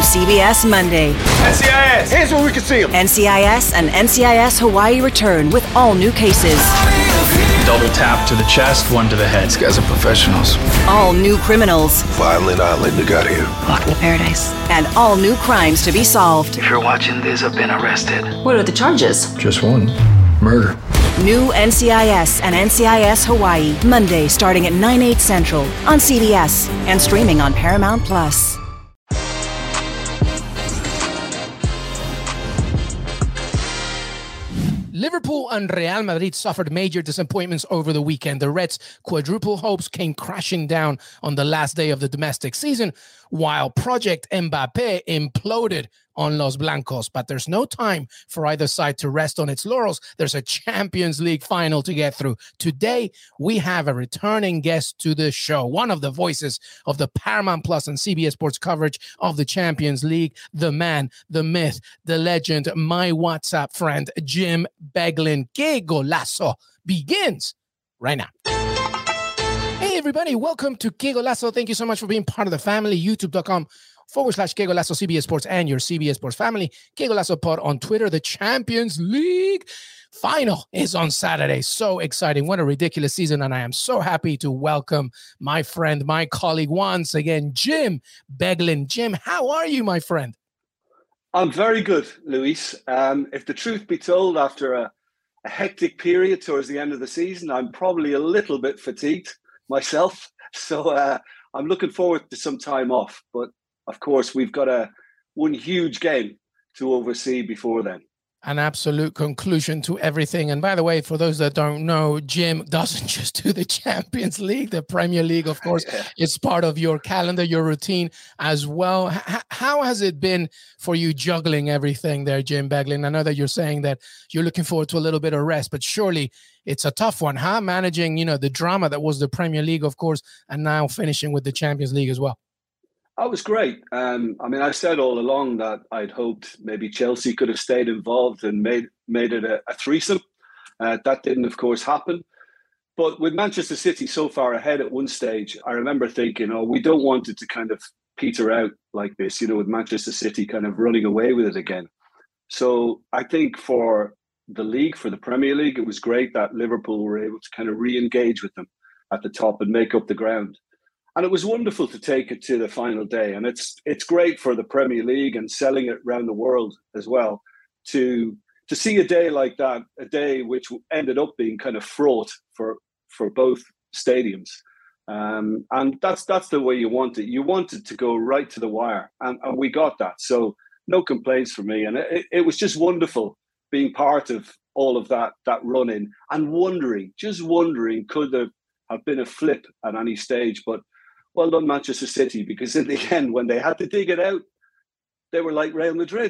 CBS Monday. NCIS! Hands where we can see them! NCIS and NCIS Hawaii return with all new cases. Double tap to the chest, one to the head. These guys are professionals. All new criminals. Violent Islander got here. Welcome to paradise. And all new crimes to be solved. If you're watching this, I've been arrested. What are the charges? Just one. Murder. New NCIS and NCIS Hawaii. Monday starting at 9/8 Central on CBS and streaming on Paramount+. Liverpool and Real Madrid suffered major disappointments over the weekend. The Reds' quadruple hopes came crashing down on the last day of the domestic season, while Project Mbappe imploded on Los Blancos. But there's no time for either side to rest on its laurels. There's a Champions League final to get through. Today, we have a returning guest to the show, one of the voices of the Paramount Plus and CBS Sports coverage of the Champions League, the man, the myth, the legend, my WhatsApp friend, Jim Beglin. Que Golazo begins right now. Hey, everybody. Welcome to Que Golazo. Thank you so much for being part of the family. YouTube.com/Que Golazo CBS Sports and your CBS Sports family. Que Golazo Pod on Twitter. The Champions League final is on Saturday. So exciting. What a ridiculous season. And I am so happy to welcome my friend, my colleague once again, Jim Beglin. Jim, how are you, my friend? I'm very good, Luis. If the truth be told, after a hectic period towards the end of the season, I'm probably a little bit fatigued myself. So I'm looking forward to some time off. But of course, we've got one huge game to oversee before then. An absolute conclusion to everything. And by the way, for those that don't know, Jim doesn't just do the Champions League. The Premier League, of course, is part of your calendar, your routine as well. How has it been for you juggling everything there, Jim Beglin? I know that you're saying that you're looking forward to a little bit of rest, but surely it's a tough one, huh? Managing, the drama that was the Premier League, of course, and now finishing with the Champions League as well. That was great. I said all along that I'd hoped maybe Chelsea could have stayed involved and made it a threesome. That didn't, of course, happen. But with Manchester City so far ahead at one stage, I remember thinking, we don't want it to kind of peter out like this, with Manchester City kind of running away with it again. So I think for the league, for the Premier League, it was great that Liverpool were able to kind of re-engage with them at the top and make up the ground. And it was wonderful to take it to the final day. And it's great for the Premier League and selling it around the world as well to see a day like that, a day which ended up being kind of fraught for both stadiums. And that's the way you want it. You want it to go right to the wire. And we got that. So no complaints from me. And it was just wonderful being part of all of that run-in and wondering, could there have been a flip at any stage? But well done, Manchester City, because in the end, when they had to dig it out, they were like Real Madrid.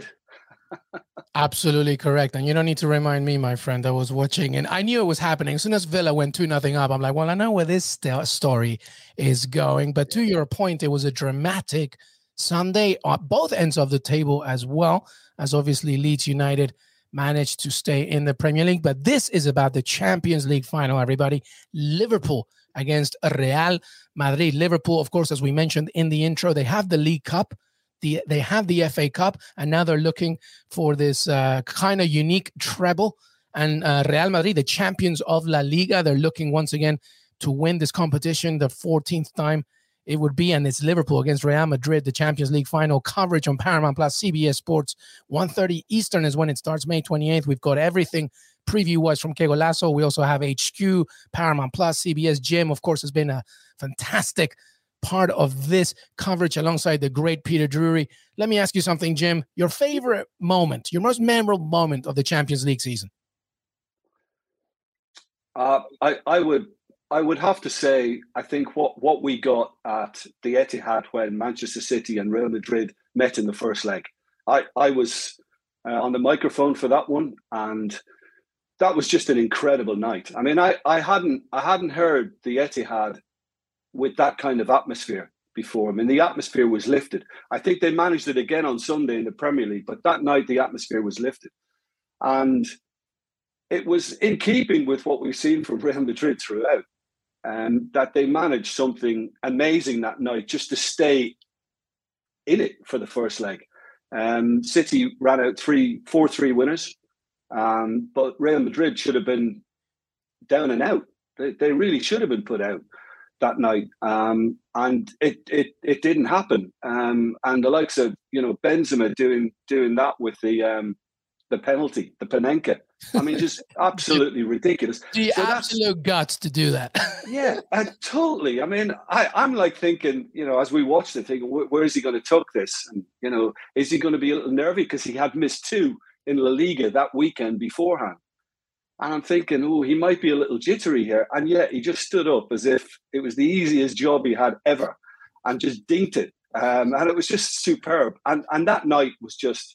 Absolutely correct. And you don't need to remind me, my friend. I was watching and I knew it was happening. As soon as Villa went 2-0 up, I'm like, well, I know where this story is going. But to your point, it was a dramatic Sunday on both ends of the table, as well as obviously Leeds United managed to stay in the Premier League. But this is about the Champions League final, everybody. Liverpool against Real Madrid. Liverpool, of course, as we mentioned in the intro, they have the League Cup, they have the FA Cup, and now they're looking for this kind of unique treble. And Real Madrid, the champions of La Liga, they're looking once again to win this competition, the 14th time it would be, and it's Liverpool against Real Madrid, the Champions League final. Coverage on Paramount Plus, CBS Sports, 1:30 Eastern is when it starts, May 28th. We've got everything preview-wise from Que Golazo. We also have HQ, Paramount Plus, CBS. Jim, of course, has been a fantastic part of this coverage alongside the great Peter Drury. Let me ask you something, Jim. Your favorite moment, your most memorable moment of the Champions League season? I would have to say, I think what we got at the Etihad when Manchester City and Real Madrid met in the first leg. I was on the microphone for that one, and that was just an incredible night. I mean, I hadn't heard the Etihad with that kind of atmosphere before. I mean, the atmosphere was lifted. I think they managed it again on Sunday in the Premier League, but that night the atmosphere was lifted. And it was in keeping with what we've seen from Real Madrid throughout. That they managed something amazing that night just to stay in it for the first leg. City ran out 4-3 winners, but Real Madrid should have been down and out. They really should have been put out that night, and it didn't happen. And the likes of Benzema doing that with the penalty, the Panenka. I mean, just absolutely ridiculous. The absolute guts to do that. Yeah, totally. I mean, I'm like thinking, as we watched it, thinking, where is he going to tuck this? And, is he going to be a little nervy? Because he had missed 2 in La Liga that weekend beforehand. And I'm thinking, he might be a little jittery here. And yet he just stood up as if it was the easiest job he had ever and just dinked it. And it was just superb. And that night was just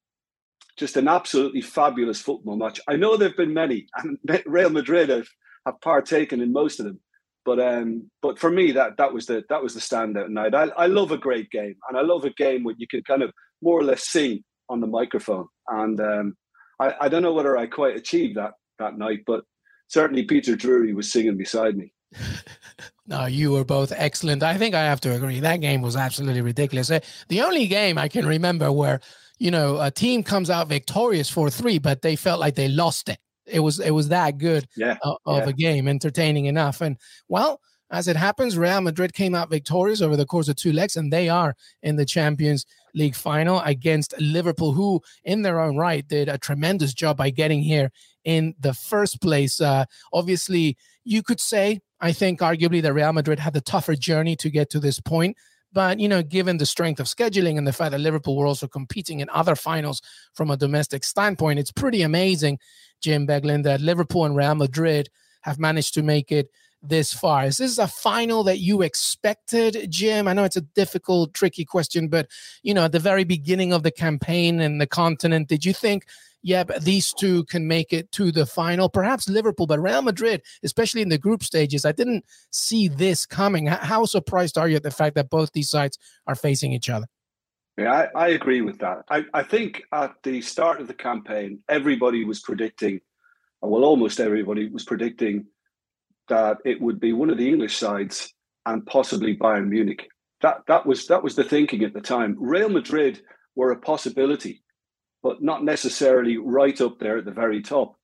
an absolutely fabulous football match. I know there have been many, and Real Madrid have partaken in most of them. But for me, that was the standout night. I love a great game, and I love a game where you can kind of more or less sing on the microphone. And I don't know whether I quite achieved that night, but certainly Peter Drury was singing beside me. No, you were both excellent. I think I have to agree. That game was absolutely ridiculous. The only game I can remember where a team comes out victorious 4-3, but they felt like they lost it. It was that good of a game, entertaining enough. And well, as it happens, Real Madrid came out victorious over the course of 2 legs, and they are in the Champions League final against Liverpool, who in their own right did a tremendous job by getting here in the first place. Obviously, you could say, I think arguably that Real Madrid had the tougher journey to get to this point. But, given the strength of scheduling and the fact that Liverpool were also competing in other finals from a domestic standpoint, it's pretty amazing, Jim Beglin, that Liverpool and Real Madrid have managed to make it this far. Is this a final that you expected, Jim? I know it's a difficult, tricky question, but, at the very beginning of the campaign and the continent, did you think, these two can make it to the final? Perhaps Liverpool, but Real Madrid, especially in the group stages, I didn't see this coming. How surprised are you at the fact that both these sides are facing each other? Yeah, I agree with that. I think at the start of the campaign, everybody was predicting, almost everybody was predicting that it would be one of the English sides and possibly Bayern Munich. That was the thinking at the time. Real Madrid were a possibility, but not necessarily right up there at the very top.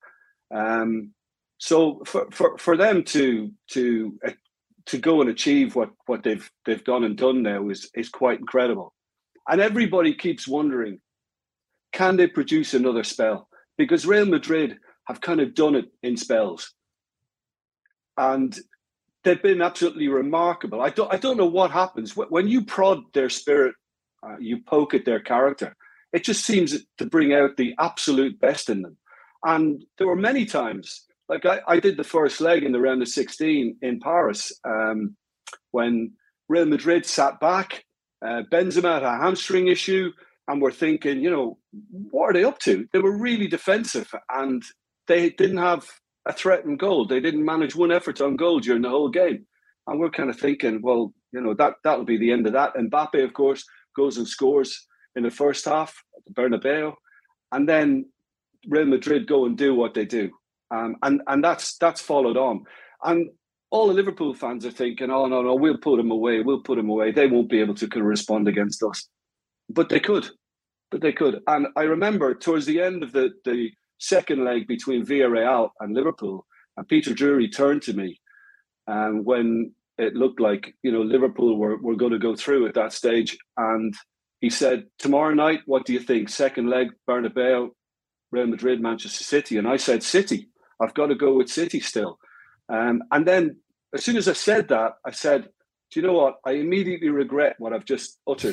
So for them to go and achieve what they've gone and done now is quite incredible. And everybody keeps wondering, can they produce another spell? Because Real Madrid have kind of done it in spells, and they've been absolutely remarkable. I don't know what happens when you prod their spirit, you poke at their character. It just seems to bring out the absolute best in them. And there were many times, like I did the first leg in the round of 16 in Paris, when Real Madrid sat back, Benzema had a hamstring issue, and we're thinking, what are they up to? They were really defensive, and they didn't have a threat in goal. They didn't manage one effort on goal during the whole game. And we're kind of thinking, well, that'll be the end of that. And Mbappe, of course, goes and scores in the first half at the Bernabeu, and then Real Madrid go and do what they do, and that's followed on. And all the Liverpool fans are thinking, oh no, we'll put them away. They won't be able to correspond against us, but they could. And I remember towards the end of the second leg between Villarreal and Liverpool, and Peter Drury turned to me, when it looked like Liverpool were going to go through at that stage, and he said, tomorrow night, what do you think? Second leg, Bernabeu, Real Madrid, Manchester City. And I said, City. I've got to go with City still. And then as soon as I said that, I said, do you know what? I immediately regret what I've just uttered.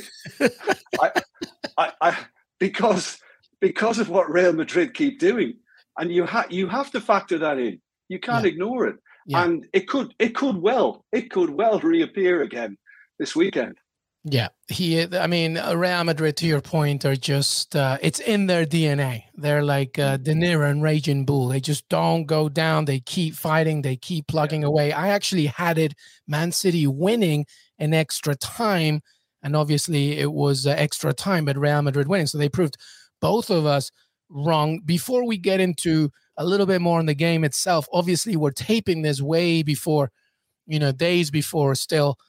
Because of what Real Madrid keep doing. And you have to factor that in. You can't ignore it. Yeah. And it could well reappear again this weekend. Yeah, Real Madrid, to your point, are just, it's in their DNA. They're like De Niro and Raging Bull. They just don't go down. They keep fighting. They keep plugging away. I actually had it Man City winning in extra time. And obviously it was extra time, but Real Madrid winning. So they proved both of us wrong. Before we get into a little bit more on the game itself, obviously we're taping this way before, days before still. Yeah.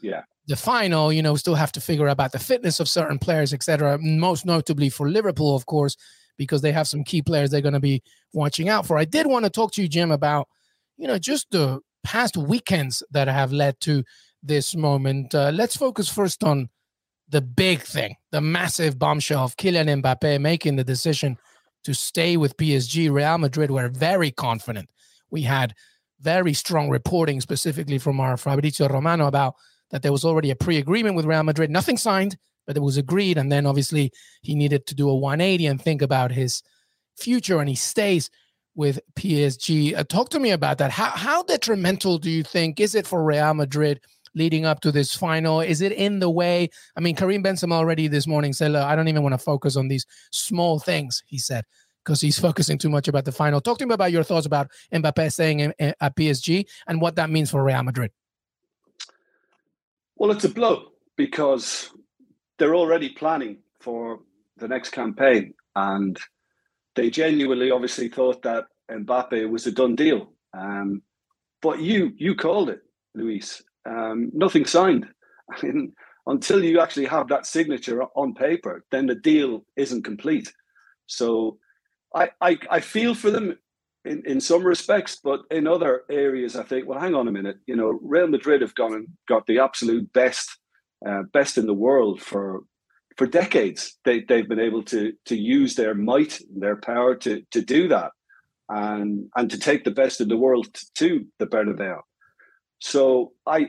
the final, still have to figure out about the fitness of certain players, etc. Most notably for Liverpool, of course, because they have some key players they're going to be watching out for. I did want to talk to you, Jim, about, just the past weekends that have led to this moment. Let's focus first on the big thing, the massive bombshell of Kylian Mbappé making the decision to stay with PSG. Real Madrid were very confident. We had very strong reporting, specifically from our Fabrizio Romano, about that there was already a pre-agreement with Real Madrid. Nothing signed, but it was agreed. And then obviously he needed to do a 180 and think about his future, and he stays with PSG. Talk to me about that. How detrimental do you think is it for Real Madrid leading up to this final? Is it in the way? I mean, Karim Benzema already this morning said, look, I don't even want to focus on these small things, he said, because he's focusing too much about the final. Talk to me about your thoughts about Mbappé staying at PSG and what that means for Real Madrid. Well, it's a blow because they're already planning for the next campaign, and they genuinely obviously thought that Mbappé was a done deal. But you called it, Luis. Nothing signed. I mean, until you actually have that signature on paper, then the deal isn't complete. So I feel for them in some respects, but in other areas, I think, well, hang on a minute. Real Madrid have gone and got the absolute best in the world for decades. They've been able to use their might, their power to do that, and to take the best in the world to the Bernabeu. So I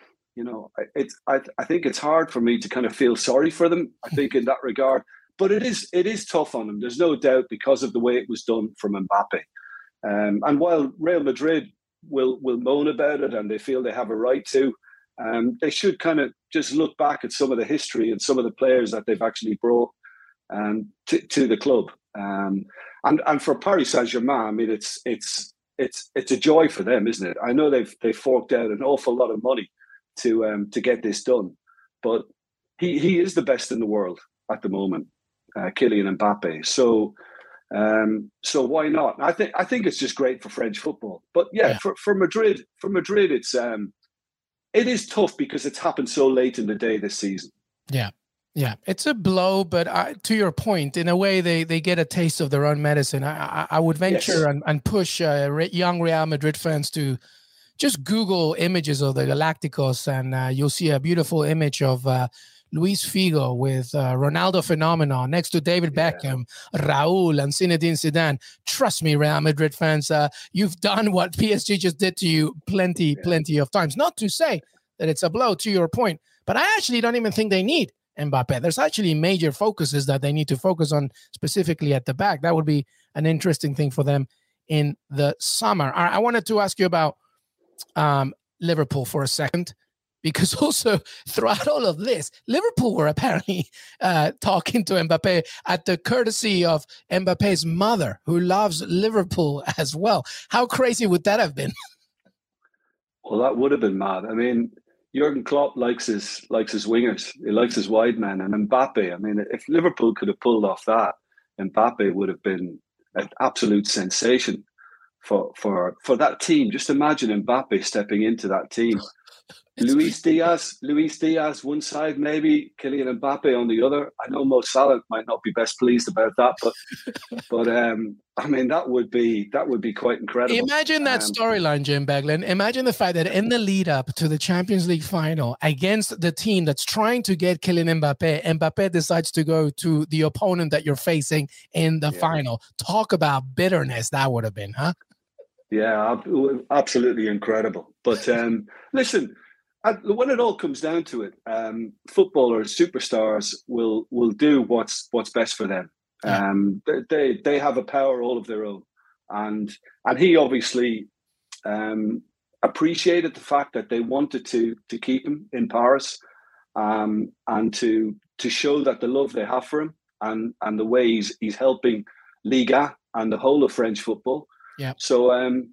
think it's hard for me to kind of feel sorry for them, I think, in that regard. But it is tough on them. There's no doubt, because of the way it was done from Mbappé. And while Real Madrid will moan about it and they feel they have a right to, they should kind of just look back at some of the history and some of the players that they've actually brought to the club. And for Paris Saint-Germain, I mean, it's a joy for them, isn't it? I know they've forked out an awful lot of money to get this done, but he is the best in the world at the moment, Kylian Mbappé. So why not? I think it's just great for French football. But yeah. For Madrid, it is tough because it's happened so late in the day this season. Yeah, it's a blow, but to your point, in a way, they get a taste of their own medicine. I would venture and push young Real Madrid fans to just Google images of the Galacticos, and you'll see a beautiful image of Luis Figo with Ronaldo Phenomenon next to David Beckham, Raúl, and Zinedine Zidane. Trust me, Real Madrid fans, you've done what PSG just did to you plenty of times. Not to say that it's a blow, to your point, but I actually don't even think they need Mbappé. There's actually major focuses that they need to focus on, specifically at the back. That would be an interesting thing for them in the summer. I wanted to ask you about Liverpool for a second, because also throughout all of this, Liverpool were apparently talking to Mbappé at the courtesy of Mbappe's mother, who loves Liverpool as well. How crazy would that have been? Well, that would have been mad. I mean, Jurgen Klopp likes his wingers. He likes his wide men. And Mbappe, I mean, if Liverpool could have pulled off that, Mbappe would have been an absolute sensation for that team. Just imagine Mbappe stepping into that team. Luis Diaz one side, maybe Kylian Mbappe on the other. I know Mo Salah might not be best pleased about that, but I mean, that would be quite incredible. Imagine that storyline, Jim Beglin. Imagine the fact that in the lead up to the Champions League final against the team that's trying to get Kylian Mbappe decides to go to the opponent that you're facing in the final. Talk about bitterness that would have been, huh? Yeah, absolutely incredible. But listen, when it all comes down to it, footballers, superstars will do what's best for them. They have a power all of their own, and he obviously appreciated the fact that they wanted to keep him in Paris, and to show that the love they have for him, and the way he's helping Liga and the whole of French football. Yeah. So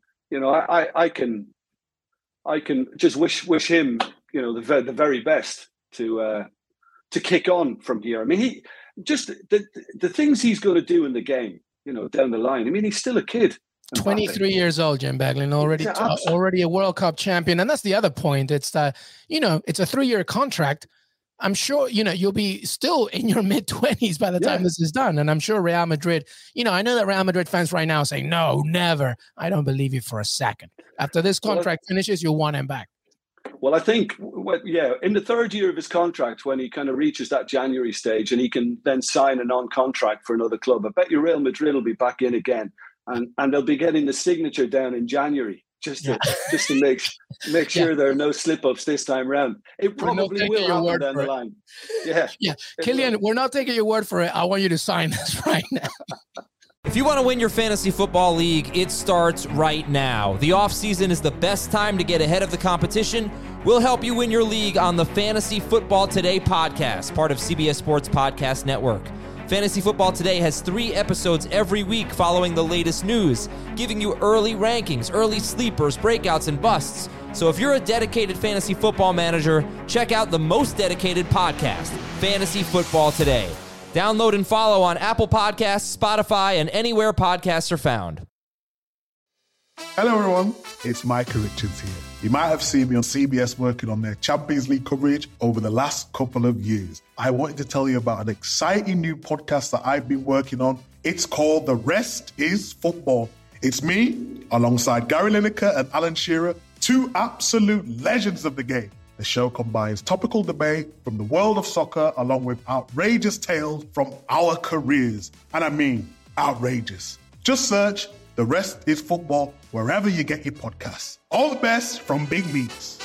I can just wish him, the very best to kick on from here. I mean, he just the things he's going to do in the game, down the line. I mean, he's still a kid. 23 years old, Jim Beglin, already a World Cup champion. And that's the other point. It's that, it's a 3-year contract. I'm sure, you'll be still in your mid-20s by the time this is done. And I'm sure Real Madrid, I know that Real Madrid fans right now are saying, no, never. I don't believe you for a second. After this contract finishes, you'll want him back. Well, I think, in the 3rd year of his contract, when he kind of reaches that January stage and he can then sign a non-contract for another club, I bet you Real Madrid will be back in again. And they'll be getting the signature down in January just to make sure there are no slip-ups this time around. It probably will happen down the line. Yeah. Killian, we're not taking your word for it. I want you to sign this right now. If you want to win your fantasy football league, it starts right now. The offseason is the best time to get ahead of the competition. We'll help you win your league on the Fantasy Football Today podcast, part of CBS Sports Podcast Network. Fantasy Football Today has 3 episodes every week following the latest news, giving you early rankings, early sleepers, breakouts, and busts. So if you're a dedicated fantasy football manager, check out the most dedicated podcast, Fantasy Football Today. Download and follow on Apple Podcasts, Spotify, and anywhere podcasts are found. Hello everyone, it's Micah Richards here. You might have seen me on CBS working on their Champions League coverage over the last couple of years. I wanted to tell you about an exciting new podcast that I've been working on. It's called The Rest is Football. It's me, alongside Gary Lineker and Alan Shearer, 2 absolute legends of the game. The show combines topical debate from the world of soccer along with outrageous tales from our careers. And I mean outrageous. Just search The Rest is Football wherever you get your podcasts. All the best from Big Meats.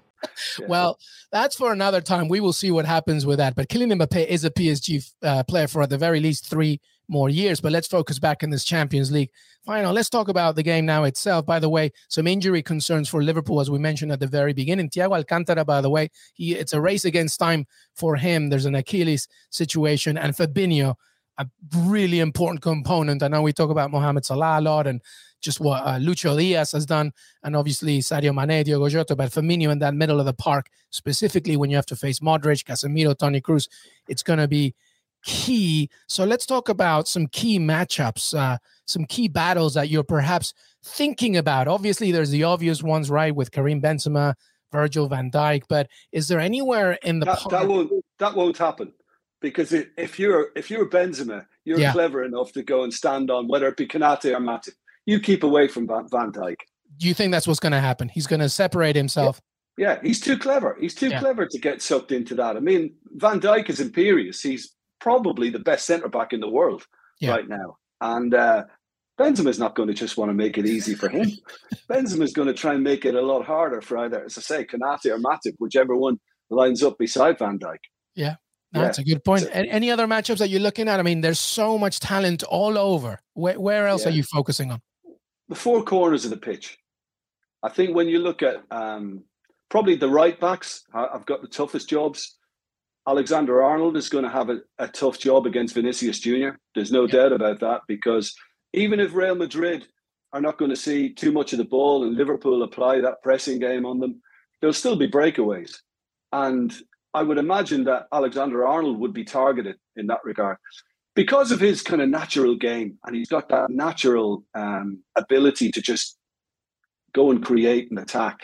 Well, that's for another time. We will see what happens with that. But Kylian Mbappé is a PSG player for at the very least 3 more years. But let's focus back in this Champions League final. Let's talk about the game now itself. By the way, some injury concerns for Liverpool, as we mentioned at the very beginning. Thiago Alcantara, by the way, it's a race against time for him. There's an Achilles situation. And Fabinho, a really important component. I know we talk about Mohamed Salah a lot and just what Lucho Diaz has done, and obviously Sadio Mane, Diogo Jota, but Firmino in that middle of the park, specifically when you have to face Modric, Casemiro, Toni Kroos, it's going to be key. So let's talk about some key matchups, some key battles that you're perhaps thinking about. Obviously, there's the obvious ones, right, with Karim Benzema, Virgil van Dijk, but is there anywhere in the park? That won't happen. Because if you're Benzema, you're clever enough to go and stand on whether it be Konate or Matip. You keep away from Van Dijk. Do you think that's what's going to happen? He's going to separate himself. Yeah, he's too clever. He's too clever to get sucked into that. I mean, Van Dijk is imperious. He's probably the best centre-back in the world right now. And Benzema's not going to just want to make it easy for him. Benzema's going to try and make it a lot harder for either, as I say, Konate or Matip, whichever one lines up beside Van Dijk. Yeah. No, that's a good point. Any other matchups that you're looking at? I mean, there's so much talent all over. Where else are you focusing on? The 4 corners of the pitch. I think when you look at probably the right backs, I've got the toughest jobs. Alexander-Arnold is going to have a tough job against Vinicius Jr. There's no doubt about that, because even if Real Madrid are not going to see too much of the ball and Liverpool apply that pressing game on them, there'll still be breakaways. And I would imagine that Alexander-Arnold would be targeted in that regard because of his kind of natural game. And he's got that natural ability to just go and create an attack.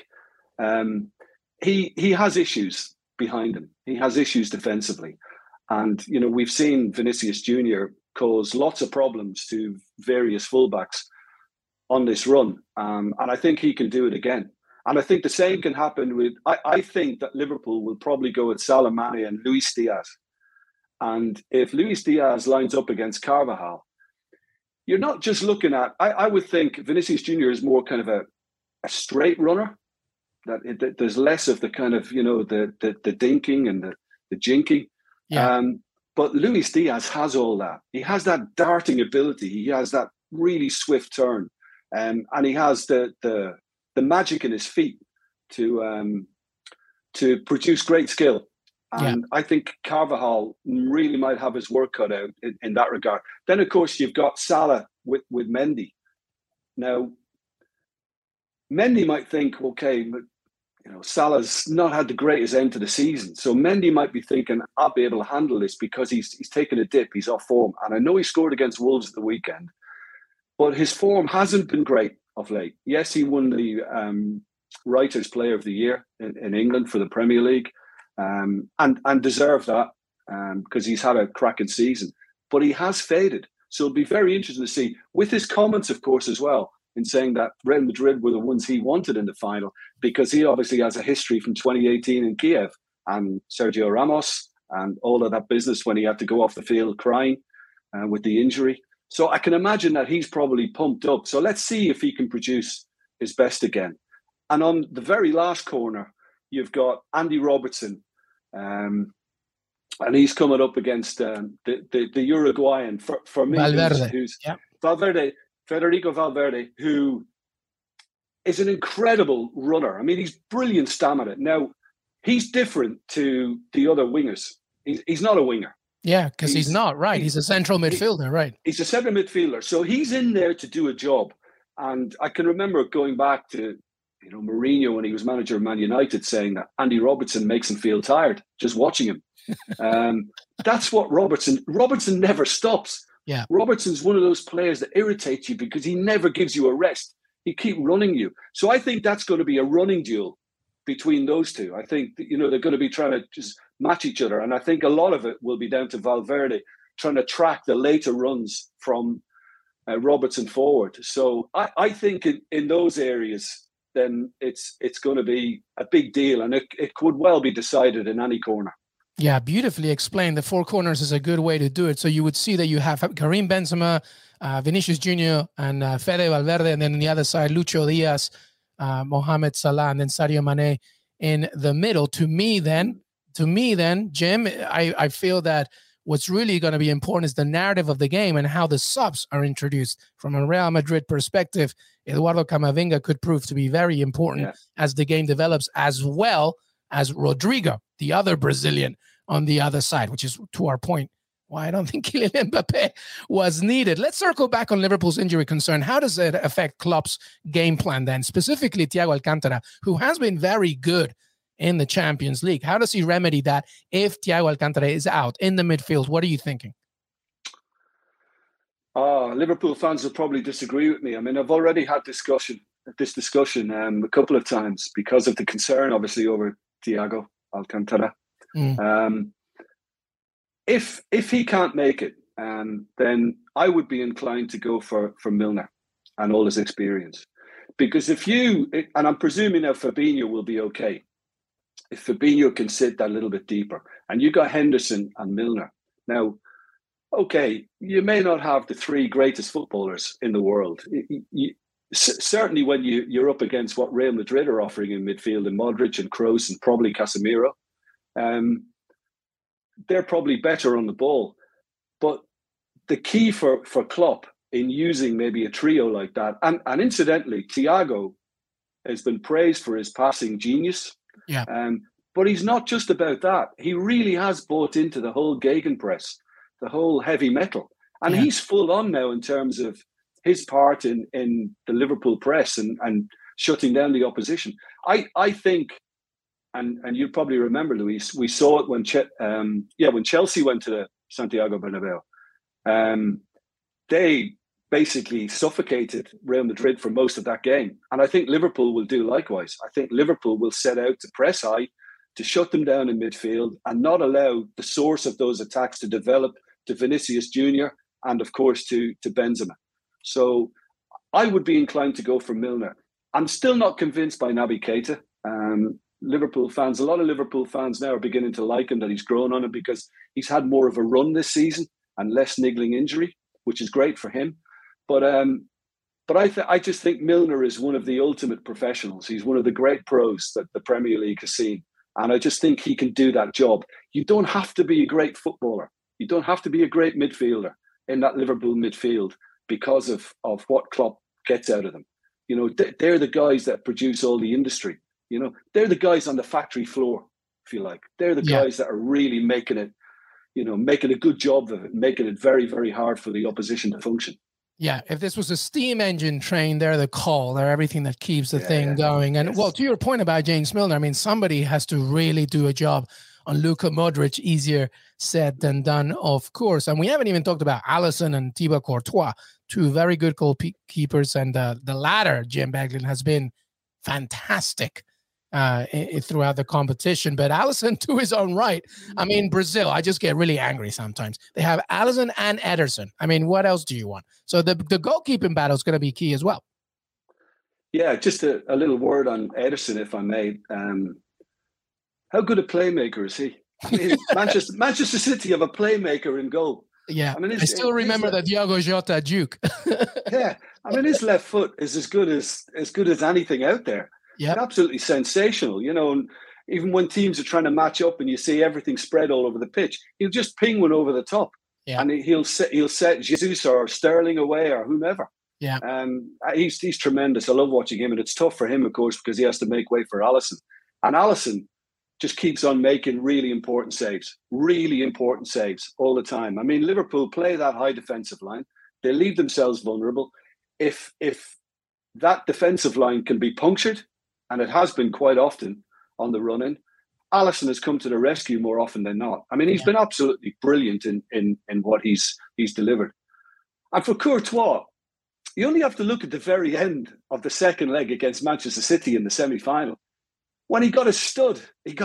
He has issues behind him. He has issues defensively. And, we've seen Vinicius Jr. cause lots of problems to various fullbacks on this run. And I think he can do it again. And I think the same can happen with, I think that Liverpool will probably go with Salah, Mane and Luis Diaz. And if Luis Diaz lines up against Carvajal, you're not just looking at, I would think Vinicius Jr. is more kind of a straight runner, that there's less of the kind of, the dinking and the jinking. Yeah. But Luis Diaz has all that. He has that darting ability. He has that really swift turn. And he has the magic in his feet to produce great skill. And I think Carvajal really might have his work cut out in that regard. Then, of course, you've got Salah with Mendy. Now, Mendy might think, okay, but Salah's not had the greatest end to the season. So Mendy might be thinking, I'll be able to handle this because he's taken a dip, he's off form. And I know he scored against Wolves at the weekend. but his form hasn't been great of late. Yes, he won the Writers' Player of the Year in England for the Premier League, and deserved that because he's had a cracking season. But he has faded. So it'll be very interesting to see, with his comments, of course, as well, in saying that Real Madrid were the ones he wanted in the final, because he obviously has a history from 2018 in Kiev and Sergio Ramos and all of that business when he had to go off the field crying with the injury. So I can imagine that he's probably pumped up. So let's see if he can produce his best again. And on the very last corner, you've got Andy Robertson, and he's coming up against the Uruguayan for me, Valverde. who's Yep. Federico Valverde, who is an incredible runner. I mean, he's brilliant stamina. Now, he's different to the other wingers. He's not a winger. Yeah, because he's not, right. He's a central midfielder, right. He's a central midfielder. So he's in there to do a job. And I can remember going back to, Mourinho when he was manager of Man United saying that Andy Robertson makes him feel tired just watching him. That's what Robertson never stops. Yeah. Robertson's one of those players that irritates you because he never gives you a rest. He keeps running you. So I think that's going to be a running duel between those two. I think, they're going to be trying to just match each other. And I think a lot of it will be down to Valverde trying to track the later runs from Robertson forward. So I think in those areas, then it's going to be a big deal. And it could well be decided in any corner. Yeah, beautifully explained. The four corners is a good way to do it. So you would see that you have Karim Benzema, Vinicius Jr., and Fede Valverde, and then on the other side, Lucho Diaz, Mohamed Salah, and then Sadio Mane in the middle. To me, then, Jim, I feel that what's really going to be important is the narrative of the game and how the subs are introduced. From a Real Madrid perspective, Eduardo Camavinga could prove to be very important as the game develops, as well as Rodrigo, the other Brazilian on the other side, which is to our point why I don't think Kylian Mbappé was needed. Let's circle back on Liverpool's injury concern. How does it affect Klopp's game plan then, specifically Thiago Alcántara, who has been very good in the Champions League? How does he remedy that if Thiago Alcántara is out in the midfield? What are you thinking? Liverpool fans will probably disagree with me. I mean, I've already had this discussion a couple of times because of the concern, obviously, over Thiago Alcántara. If he can't make it, then I would be inclined to go for Milner and all his experience. Because and I'm presuming now Fabinho will be okay. If Fabinho can sit that little bit deeper, and you got Henderson and Milner. Now, okay, you may not have the three greatest footballers in the world. Certainly when you're up against what Real Madrid are offering in midfield, and Modric and Kroos and probably Casemiro, they're probably better on the ball. But the key for Klopp in using maybe a trio like that, and incidentally, Thiago has been praised for his passing genius. Yeah. But he's not just about that. He really has bought into the whole gegenpress, the whole heavy metal. And he's full on now in terms of his part in the Liverpool press and shutting down the opposition. I think, and you probably remember, Luis, we saw it when Chelsea went to the Santiago Bernabeu. They basically suffocated Real Madrid for most of that game. And I think Liverpool will do likewise. I think Liverpool will set out to press high, to shut them down in midfield and not allow the source of those attacks to develop to Vinicius Jr. and, of course, to Benzema. So I would be inclined to go for Milner. I'm still not convinced by Naby Keita. Liverpool fans, a lot of Liverpool fans now are beginning to like him, that he's grown on him because he's had more of a run this season and less niggling injury, which is great for him. But I just think Milner is one of the ultimate professionals. He's one of the great pros that the Premier League has seen. And I just think he can do that job. You don't have to be a great footballer. You don't have to be a great midfielder in that Liverpool midfield because of what Klopp gets out of them. You know, they're the guys that produce all the industry. You know, they're the guys on the factory floor, if you like. They're the guys that are really making it, making a good job of it, making it very, very hard for the opposition to function. Yeah, if this was a steam engine train, they're the call. They're everything that keeps the thing going. And, well, to your point about James Milner, I mean, somebody has to really do a job on Luka Modric. Easier said than done, of course. And we haven't even talked about Alisson and Thibaut Courtois, two very good goalkeepers. And the latter, Jim Beglin, has been fantastic throughout the competition. But Alisson, to his own right, I mean, Brazil, I just get really angry sometimes. They have Alisson and Ederson. I mean, what else do you want? So the goalkeeping battle is going to be key as well. Yeah, just a little word on Ederson, if I may. How good a playmaker is he? I mean, Manchester City have a playmaker in goal. Yeah, I mean, I still remember the Diogo Jota Duke. Yeah, I mean, his left foot is as good as anything out there. Yeah, absolutely sensational. You know, and even when teams are trying to match up and you see everything spread all over the pitch, he'll just ping one over the top, and he'll set Jesus or Sterling away or whomever. Yeah, he's tremendous. I love watching him, and it's tough for him, of course, because he has to make way for Alisson, and Alisson just keeps on making really important saves all the time. I mean, Liverpool play that high defensive line; they leave themselves vulnerable. If that defensive line can be punctured, and it has been quite often on the run-in, Alisson has come to the rescue more often than not. I mean, he's been absolutely brilliant in what he's delivered. And for Courtois, you only have to look at the very end of the second leg against Manchester City in the semi-final. When he got a stud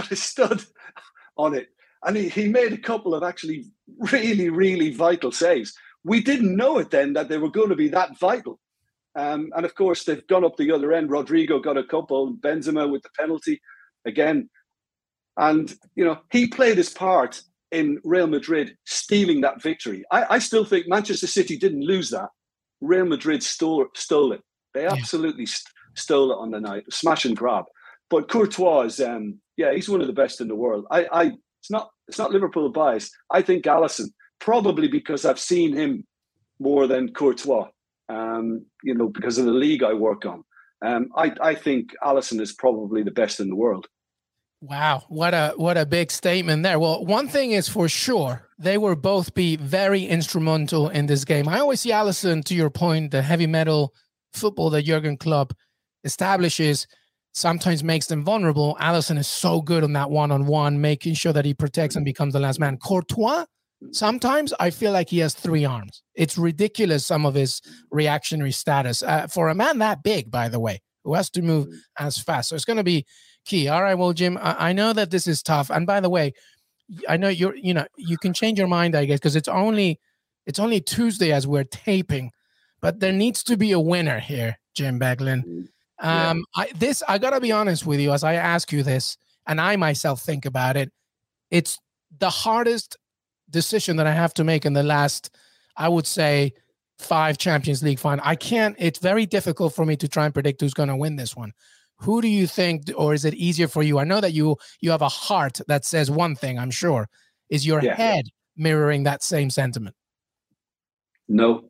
on it. And he made a couple of actually really, really vital saves. We didn't know it then that they were going to be that vital. And of course, they've gone up the other end. Rodrigo got a couple, Benzema with the penalty again. And, you know, he played his part in Real Madrid stealing that victory. I still think Manchester City didn't lose that. Real Madrid stole it. They absolutely stole it on the night, smash and grab. But Courtois is, he's one of the best in the world. It's not Liverpool bias. I think Alisson, probably because I've seen him more than Courtois, because of the league I work on. I think Alisson is probably the best in the world. Wow, what a big statement there. Well, one thing is for sure, they will both be very instrumental in this game. I always see Alisson, to your point, the heavy metal football that Jurgen Klopp establishes sometimes makes them vulnerable. Alisson is so good on that one-on-one, making sure that he protects and becomes the last man. Courtois, sometimes I feel like he has three arms. It's ridiculous, some of his reactionary status. For a man that big, by the way, who has to move as fast. So it's going to be key. All right, well, Jim, I know that this is tough. And by the way, I know you can change your mind, I guess, because it's only Tuesday as we're taping, but there needs to be a winner here, Jim Beglin. I gotta be honest with you as I ask you this, and I myself think about it. It's the hardest decision that I have to make in the last, I would say, 5 Champions League final. It's very difficult for me to try and predict who's going to win this one. Who do you think, or is it easier for you? I know that you have a heart that says one thing, I'm sure. Is your head mirroring that same sentiment? No.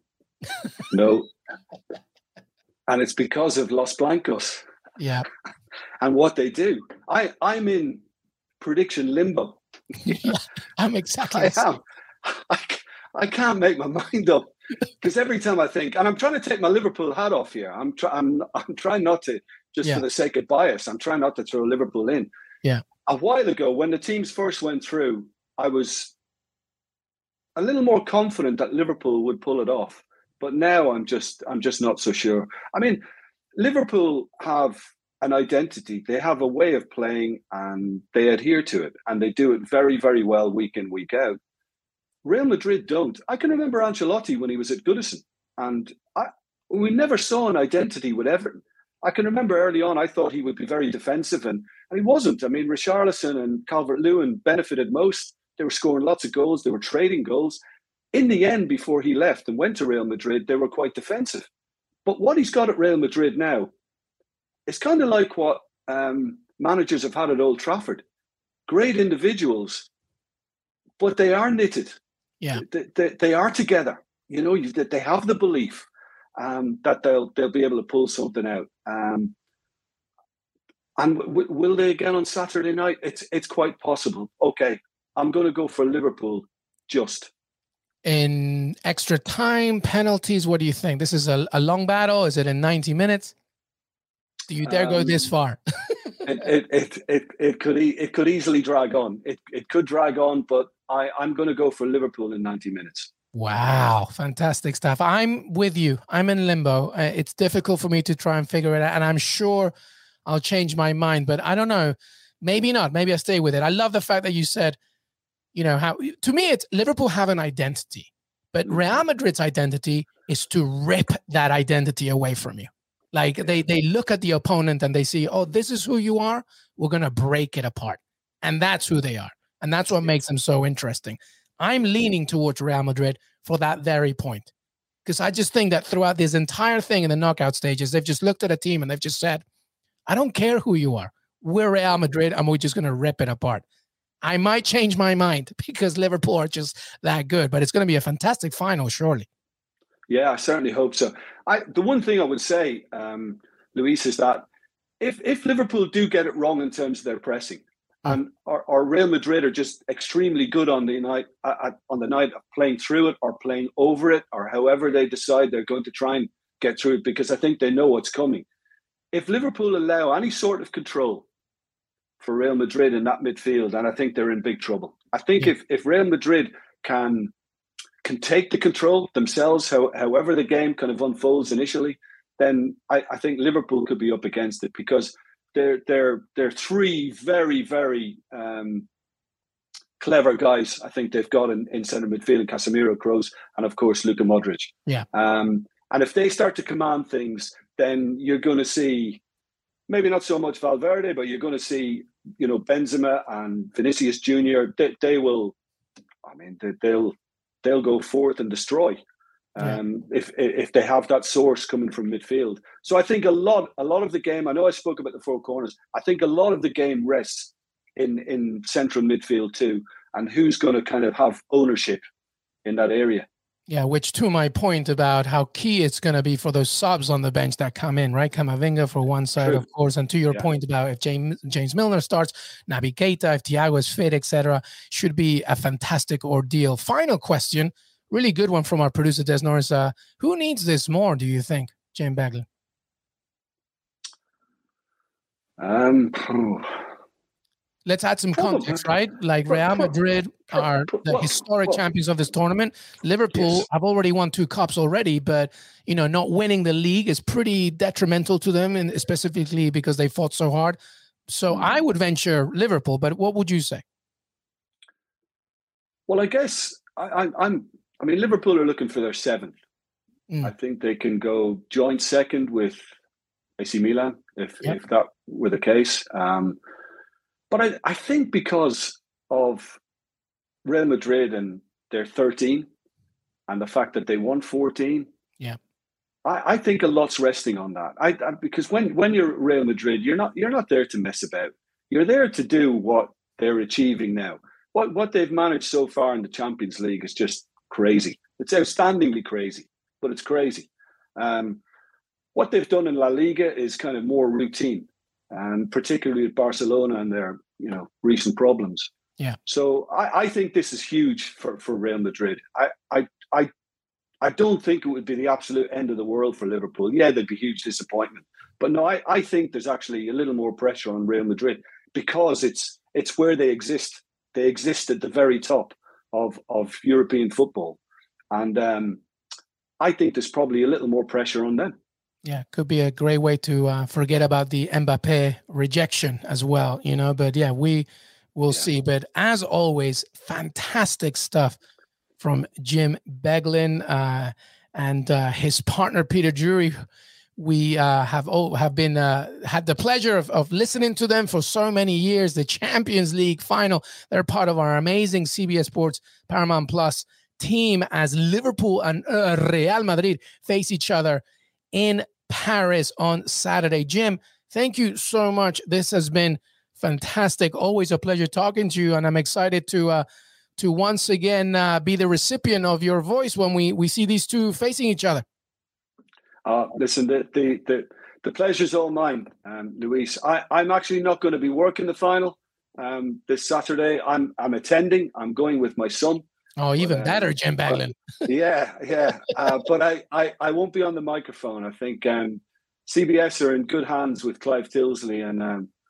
And it's because of Los Blancos. Yeah. And what they do. I'm in prediction limbo. Yeah, I'm exactly. I can't make my mind up because every time I think, and I'm trying to take my Liverpool hat off here. I'm trying not to, just for the sake of bias. I'm trying not to throw Liverpool in. Yeah. A while ago, when the teams first went through, I was a little more confident that Liverpool would pull it off. But now I'm just not so sure. I mean, Liverpool have an identity. They have a way of playing and they adhere to it. And they do it very, very well week in, week out. Real Madrid don't. I can remember Ancelotti when he was at Goodison. And we never saw an identity with Everton. I can remember early on, I thought he would be very defensive. And he wasn't. I mean, Richarlison and Calvert-Lewin benefited most. They were scoring lots of goals. They were trading goals. In the end, before he left and went to Real Madrid, they were quite defensive. But what he's got at Real Madrid now, it's kind of like what managers have had at Old Trafford. Great individuals, but they are knitted. Yeah, they are together. You know, they have the belief that they'll be able to pull something out. And will they again on Saturday night? It's quite possible. Okay, I'm going to go for Liverpool just. In extra time, penalties, what do you think? This is a long battle. Is it in 90 minutes? Do you dare go this far? It could easily drag on. It could drag on, but I'm going to go for Liverpool in 90 minutes. Wow, fantastic stuff. I'm with you. I'm in limbo. It's difficult for me to try and figure it out, and I'm sure I'll change my mind, but I don't know. Maybe not. Maybe I stay with it. I love the fact that you said, how to me it's Liverpool have an identity, but Real Madrid's identity is to rip that identity away from you. Like they look at the opponent and they see, oh, this is who you are. We're going to break it apart. And that's who they are. And that's what makes them so interesting. I'm leaning towards Real Madrid for that very point, because I just think that throughout this entire thing in the knockout stages, they've just looked at a team and they've just said, I don't care who you are. We're Real Madrid and we're just going to rip it apart. I might change my mind because Liverpool are just that good, but it's going to be a fantastic final, surely. Yeah, I certainly hope so. The one thing I would say, Luis, is that if Liverpool do get it wrong in terms of their pressing, and or Real Madrid are just extremely good on the night of playing through it or playing over it, or however they decide they're going to try and get through it, because I think they know what's coming. If Liverpool allow any sort of control for Real Madrid in that midfield, and I think they're in big trouble. I think if Real Madrid can take the control themselves, however the game kind of unfolds initially, then I think Liverpool could be up against it, because they're three very, very clever guys. I think they've got in centre midfield, Casemiro, Kroos, and of course Luka Modric. Yeah. And if they start to command things, then you're going to see maybe not so much Valverde, but you're going to see Benzema and Vinicius Junior. They'll go forth and destroy. If they have that source coming from midfield. So I think a lot of the game, I know I spoke about the four corners, I think a lot of the game rests in central midfield too, and who's going to kind of have ownership in that area. Yeah, which to my point about how key it's going to be for those subs on the bench that come in, right? Camavinga for one side, of course, and to your point about if James Milner starts, Naby Keita, if Thiago is fit, etc., should be a fantastic ordeal. Final question. Really good one from our producer, Des Norris. Who needs this more, do you think, James Beglin? Let's add some context, right? Like Real Madrid are the historic champions of this tournament. Liverpool have already won 2 cups already, but not winning the league is pretty detrimental to them, and specifically because they fought so hard. So I would venture Liverpool, but what would you say? Well, I guess I mean, Liverpool are looking for their 7th. I think they can go joint second with AC Milan if that were the case. But I think because of Real Madrid and their 13 and the fact that they won 14, I think a lot's resting on that. Because when you're Real Madrid, you're not there to mess about. You're there to do what they're achieving now. What they've managed so far in the Champions League is just crazy. It's outstandingly crazy, but it's crazy. What they've done in La Liga is kind of more routine, and particularly with Barcelona and their recent problems. Yeah. So I think this is huge for Real Madrid. I don't think it would be the absolute end of the world for Liverpool. Yeah, there'd be huge disappointment, but no, I think there's actually a little more pressure on Real Madrid because it's where they exist. They exist at the very top of European football, and I think there's probably a little more pressure on them. Yeah, could be a great way to forget about the Mbappe rejection as well, But yeah, we will see. But as always, fantastic stuff from Jim Beglin and his partner Peter Drury. We have been had the pleasure of listening to them for so many years. The Champions League final, they're part of our amazing CBS Sports Paramount Plus team as Liverpool and Real Madrid face each other in Paris on Saturday. Jim, thank you so much. This has been fantastic. Always a pleasure talking to you, and I'm excited to once again be the recipient of your voice when we see these two facing each other. Listen, the pleasure's all mine, Luis. I'm actually not going to be working the final this Saturday. I'm attending. I'm going with my son. Oh, even better, Jim Beglin. Yeah. But I won't be on the microphone. I think CBS are in good hands with Clive Tilsley, and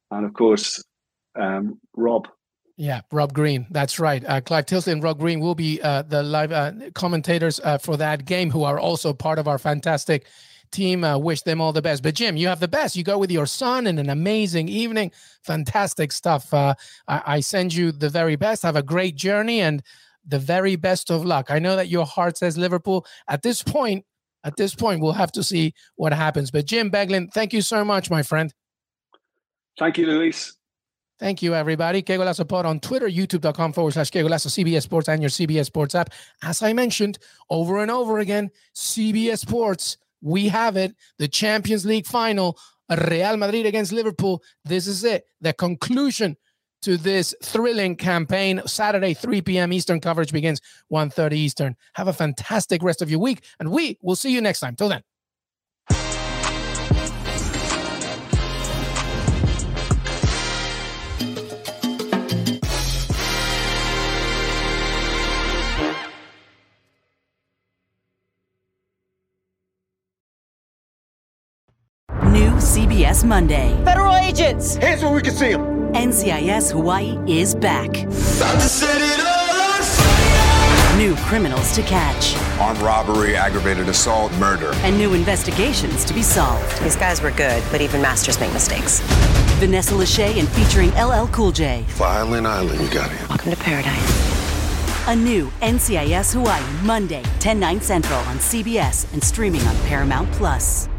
and of course, Rob. Yeah, Rob Green. That's right. Clive Tilsley and Rob Green will be the live commentators for that game, who are also part of our fantastic team. Wish them all the best. But Jim, you have the best. You go with your son in an amazing evening. Fantastic stuff. I send you the very best. Have a great journey and the very best of luck. I know that your heart says Liverpool. At this point, we'll have to see what happens. But Jim Beglin, thank you so much, my friend. Thank you, Luis. Thank you, everybody. Que Golazo Pod on Twitter, youtube.com/Que Golazo, CBS Sports, and your CBS Sports app. As I mentioned over and over again, CBS Sports, we have it. The Champions League final, Real Madrid against Liverpool. This is it. The conclusion to this thrilling campaign. Saturday, 3 p.m. Eastern. Coverage begins 1:30 Eastern. Have a fantastic rest of your week, and we will see you next time. Till then. New CBS Monday. Federal agents! Hands where we can see them. NCIS Hawaii is back. About to set it all on fire. New criminals to catch. Armed robbery, aggravated assault, murder. And new investigations to be solved. These guys were good, but even masters make mistakes. Vanessa Lachey and featuring LL Cool J. Violent Island, you got it. Welcome to paradise. A new NCIS Hawaii, Monday, 10/9 Central on CBS and streaming on Paramount+.